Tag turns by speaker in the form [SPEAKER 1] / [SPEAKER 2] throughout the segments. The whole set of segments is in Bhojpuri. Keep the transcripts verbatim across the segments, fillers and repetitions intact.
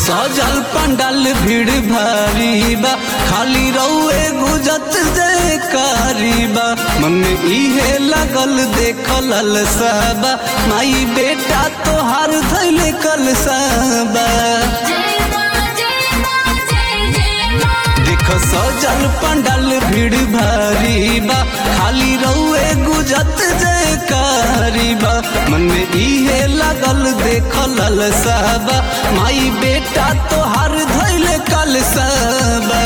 [SPEAKER 1] सजल पंडाल भीड़ भारी बा, खाली रउए गुजत जयकारी बा। मन में इहे लगल देखल अलसाबा, माई बेटा तोहार धैले कलसाबा। देखो सजल पंडाल भीड़ भारी बा, खाली रउए गुजत जयकारी बा। मन में इहे लगल देखल अलसाबा, माई बेटा तोहार धैले कलसाबा।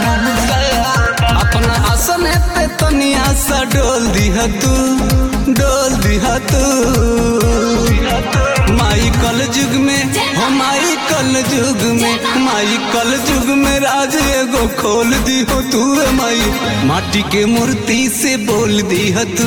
[SPEAKER 1] अपना आसन पे तनिया सा डोल दिहा तू, डोल दिहा तू। माई कल युग में, हो माई कल युग में, माई कल युग में राज एगो खोल दी हो तू। माई माटी के मूर्ति से बोल दी हो तू।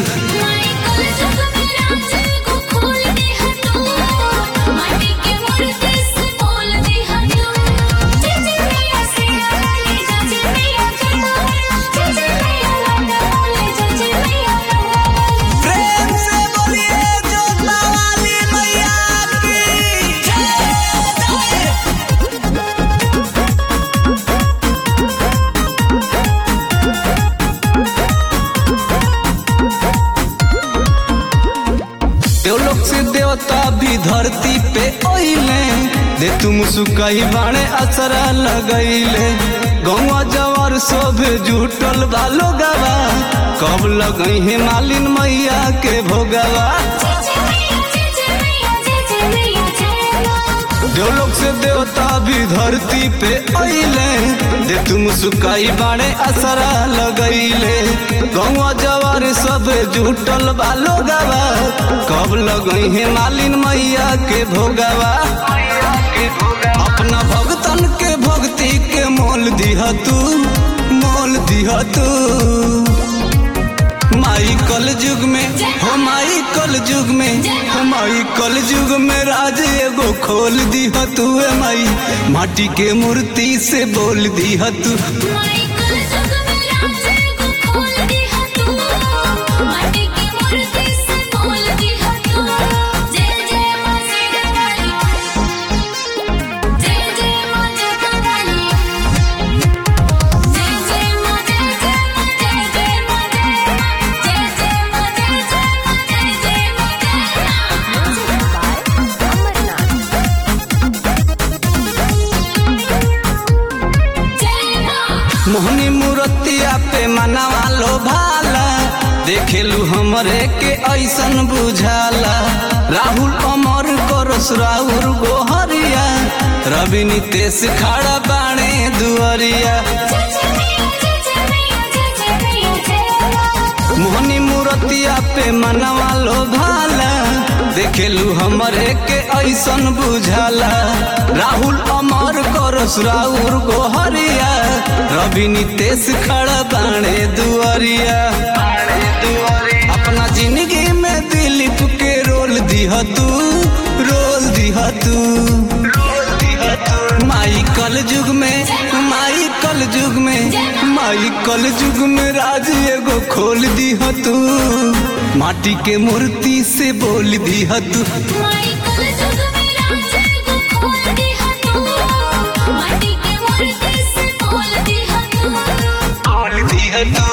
[SPEAKER 1] देवलोक से देवता भी धरती पे ओइले, दे तुम सुकई बाणे असरा लगैले। गौवा जवार शोभे जुटल बालो गवा, कब लगई है मालिन मैया के भोगवा। देवलोक से देवता भी धरती पे ओइले, दे तुम सुकाई बाणे असरा लगैले। गौवा जवार सब जुटल बालो गवा, कब लगई है मालिन मैया के भोगवा। अपना भगतन के भक्ति के मोल दिहा तू, मोल दिहा तू। माई कल युग में, हो माई कल युग में, हो माई कल युग में राज एगो खोल दिहा तू। माई माटी के मूर्ति से बोल दिहा तू। मोहनी मूर्तिया पे मनवा लो भाला, देखेलू हमरे के ऐसन बुझाला। राहुल अमर करस राहुल गोहरिया, रवि नितेश खड़ा बाणे दुआरिया। मोहनी मूर्तिया पे मनवा लो भाला, देखेलू हमरे के ऐसन बुझाला। राहुल अमर करस राहुल गोहरिया, रवि नितेश खड़ा बाणे दुआरिया। अपना जिंदगी में दिलीप के रोल दिहा तू, रोल दिहा तू। माई कल युग में, माई कल युग में, माई कल युग में राज एगो खोल दिहा तू। माटी के मूर्ति से बोल दिहा तू। माटी के मूर्ति से बोल दिहा तू।